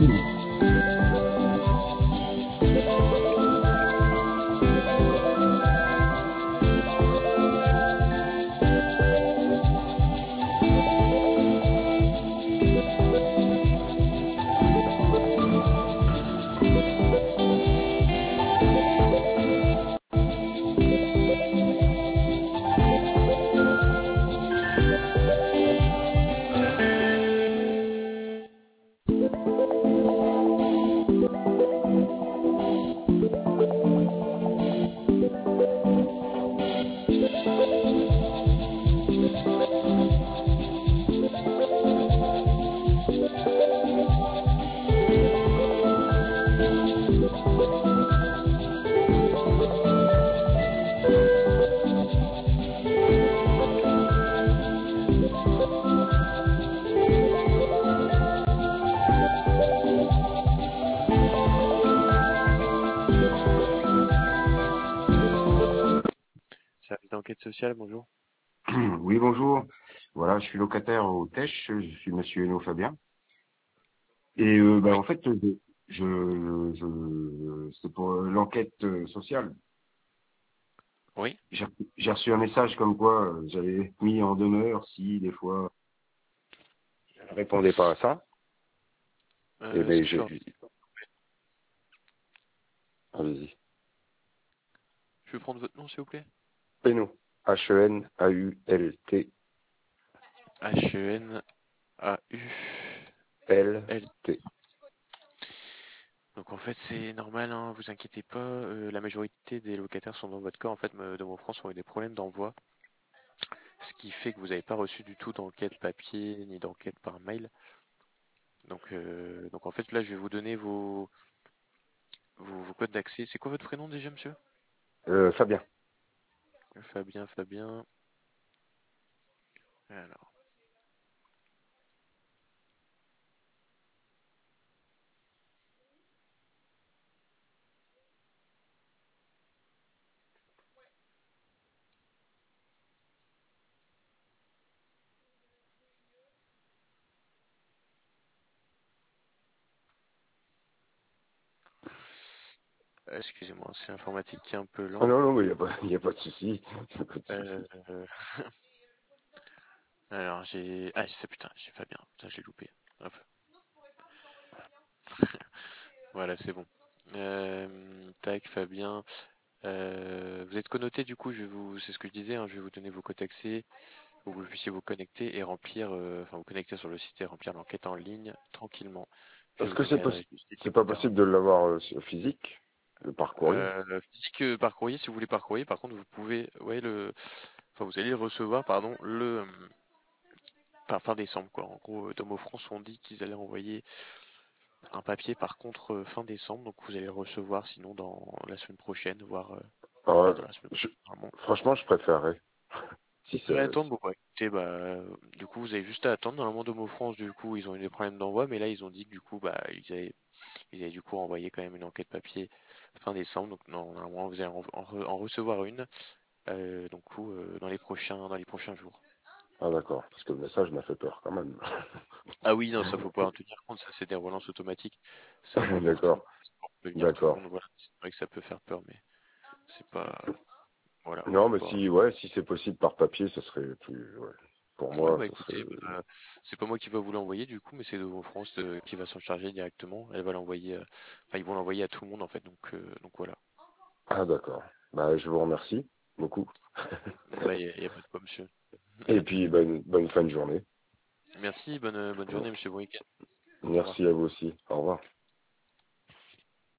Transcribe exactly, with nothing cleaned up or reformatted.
Service d'enquête sociale, bonjour. Oui, bonjour. Voilà, je suis locataire au Tèche, je suis monsieur Héno Fabien. Et euh, bah, Oui. en fait, je, je, je- c'est pour euh, l'enquête euh, sociale. Oui. J'ai j'ai reçu un message comme quoi euh, j'avais mis en demeure si des fois je ne répondais pas à ça. Et Euh, est-ce ben que je j'ai, peux... allez-y. je peux prendre votre nom, s'il vous plaît? Héno, H E N A U L T H E N A U L L. T. Donc en fait c'est normal, hein, vous inquiétez pas, euh, la majorité des locataires sont dans votre cas, en fait, me- de mon France ont eu des problèmes d'envoi, ce qui fait que vous n'avez pas reçu du tout d'enquête papier ni d'enquête par mail. Donc, euh, donc en fait là je vais vous donner vos, vos, vos codes d'accès. C'est quoi votre prénom déjà, monsieur? Euh, Fabien. Fabien, Fabien. Alors, excusez-moi, c'est l'informatique qui est un peu Oh lent. non, non, il n'y a pas, y a pas de souci. Y a pas de Euh, souci. alors j'ai... Ah, c'est putain, j'ai Fabien, putain, je l'ai loupé. Hop. Voilà, c'est bon. Euh, tac, Fabien. Euh, vous êtes connoté, du coup, je vais vous, c'est ce que je disais, hein, je vais vous donner vos codes d'accès pour que vous puissiez vous connecter et remplir, euh, enfin vous connecter sur le site et remplir l'enquête en ligne tranquillement. Je vais Est-ce vous que c'est donner possi- l'adresse du site, c'est pas et cetera. possible de l'avoir euh, sur- physique, euh, par courrier? Euh, physique euh, par courrier, si vous voulez par courrier, par contre, vous pouvez, ouais, le, enfin vous allez le recevoir, pardon, le, euh, par fin décembre, quoi. En gros, euh, Domo France ont dit qu'ils allaient envoyer un papier, par contre, euh, fin décembre, donc vous allez le recevoir, sinon dans la semaine prochaine, voire, euh, Ah, enfin dans la semaine je- prochaine, normalement. franchement, je préférerais. Si Vous allez c'est, attendre, bon, bah, écoutez, bah, euh, du coup, vous avez juste à attendre. Normalement, Domo France, du coup, ils ont eu des problèmes d'envoi, mais là, ils ont dit que du coup, bah, ils avaient, ils avaient du coup envoyé quand même une enquête papier fin décembre. Donc, non, normalement, vous allez en, en re- en recevoir une, euh, donc, coup, euh, dans les prochains, dans les prochains jours. ah d'accord, parce que le message m'a fait peur quand même. Ah oui, non, ça faut pas en tenir compte, ça c'est des relances automatiques. Ça envoie pour tout le D'accord, monde, c'est pour prévenir tout le d'accord. monde. Voilà, c'est vrai que ça peut faire peur, mais c'est pas, voilà, Non, c'est mais pas. si, ouais, si c'est possible par papier, ça serait plus, ouais. Pour Ouais, moi, bah ça serait. écoutez, bah, c'est pas moi qui va vous l'envoyer du coup, mais c'est Devo France euh, qui va s'en charger directement. Elle va l'envoyer, euh, enfin ils vont l'envoyer à tout le monde en fait, donc euh, donc voilà. Ah d'accord. Bah, je vous remercie beaucoup. Bah y a, y a pas de quoi, monsieur. Et puis, bonne, bonne fin de journée. Merci, bonne bonne journée, monsieur. Bon week-end. Au revoir. Merci à vous aussi. Au revoir.